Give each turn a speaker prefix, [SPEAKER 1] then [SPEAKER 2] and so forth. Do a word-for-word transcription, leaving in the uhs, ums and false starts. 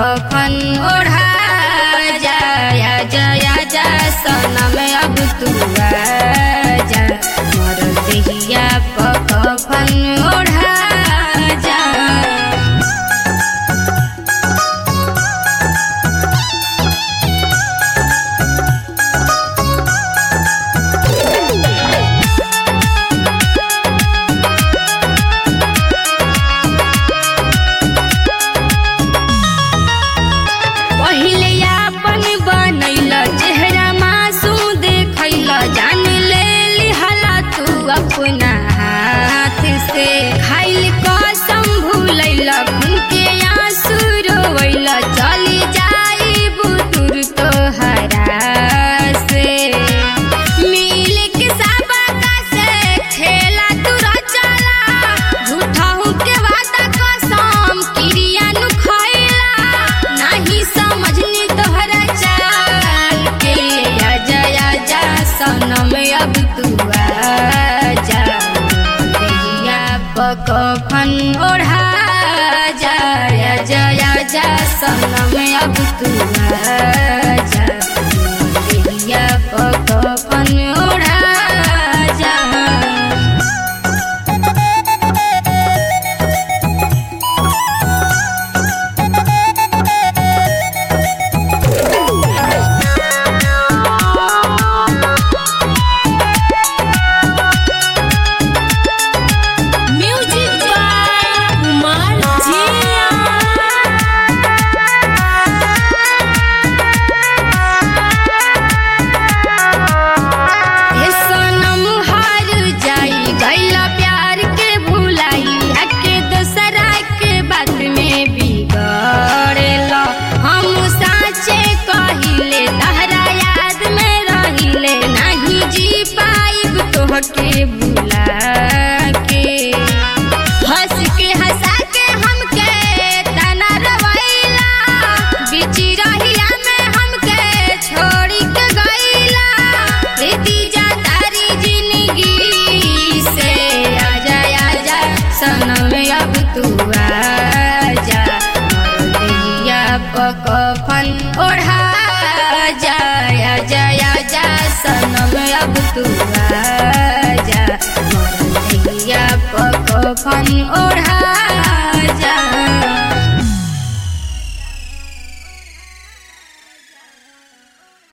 [SPEAKER 1] कफन ओढ़ा जाया जया जा सनम अब तू आजा मोर देहिया प कफन ओढ़ा जा। पहिले अपन बनैल चेहरा मासूम देखैल जान ले लिहला तू अपना हाथ से खाइल कसम भूलैल खून के आंसू रोवैल चली जाई बुतुर तोहरा से मिल के सबका से खेला तू रचला झूठा हूँ के वादा कसम क्रिया नु खैला नहीं समझनी तोहरा चाल के आजा आजा सनम अब तू आजा देहिया प कफन ओढ़ा जा आजा आजा सनम अब तू आजा देहिया प कफन ओढ़ा जा। म्यूजिक बाय कुमार जिया। हे सनम हार जाई गइला प्यार के भुलाई आके दोसरा के बात में बिगड़ेला हम साचे कहिले तहरा याद में रहिले नहीं जी पाइब तोहके भुला के हंस के हंसा के हमके तना रवैला बीच रहिया में हमके छोड़ी के गइला प्रीति जा तारी जिंदगी से आजा आजा सनम अब तू आजा मोर देहिया प कफन ओढ़ा जा आजा आजा सनम अब तू आजा मोर देहिया प कफन ओढ़ा